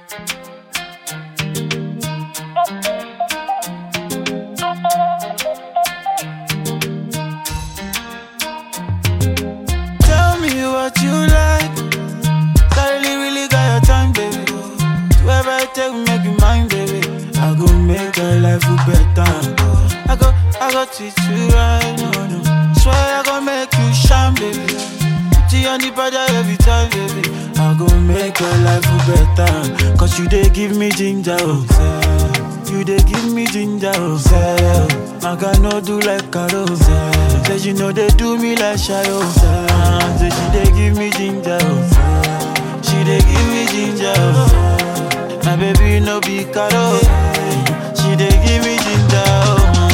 Tell me what you like. Suddenly really got your time, baby. Do ever take make you mine, baby. I go make your life better. I go treat you right, no. Swear I go make you shine, baby. Put you on the border every time, baby. I go make your life better. Cause you dey give me ginger, oh, say. You dey give me ginger, oh, say. I can no do like Carol, say. You know they do me like Shayo, say. She dey give me ginger, oh, say. She dey give me ginger, oh. My baby no be Carol. She dey give me ginger, oh.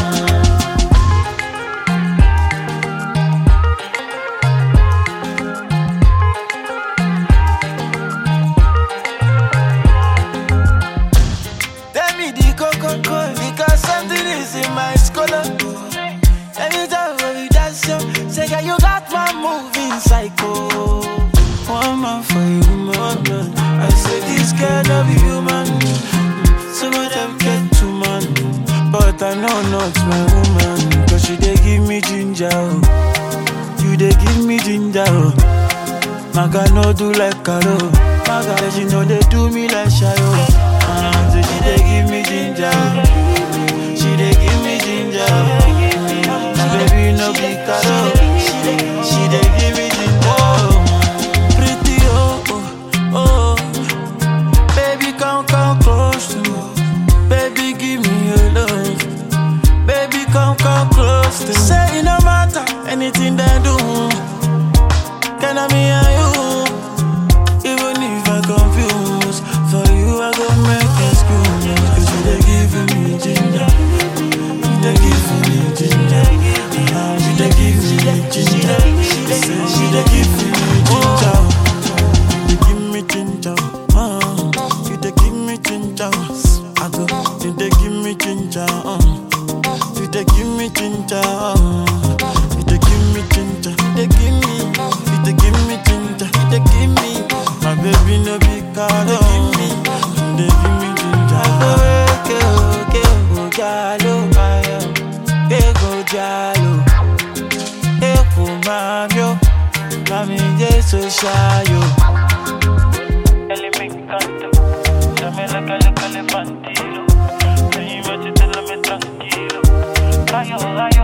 Because something is in my scholar. Anytime when we dance, say yeah, you got my moving psycho. One man for you, man. I say this girl love you, human. Some of them get too man, but I know not my woman. Cause she dey give me ginger, oh. You dey give me ginger, oh. Maga no do like Carol. Maga, she know they do me like Shayo. So she dey give me ginger. She dey give me ginger. My baby no be Carol. She dey give me ginger. Pretty oh. Baby come close to me. Baby give me your love. Baby come close to me. Say it no matter anything they do. Can I me and you? Even if I confuse, for you I go make excuse. Cause you dey give me ginger. You dey give me ginger. You dey give me ginger. You dey give me ginger. You dey give me ginger. You dey give me ginger. I go. You dey give me ginger. You dey give me ginger. You dey give me ginger. You dey give me. You dey give me ginger. You dey give me. My baby no be card. You dey give me ginger. Go jalo, go jalo. Go mamio, mami Jesu shayo. Elle me canta, ya me la cale cale pantilo. Me iba a te la me tranquilo. Rayo, rayo.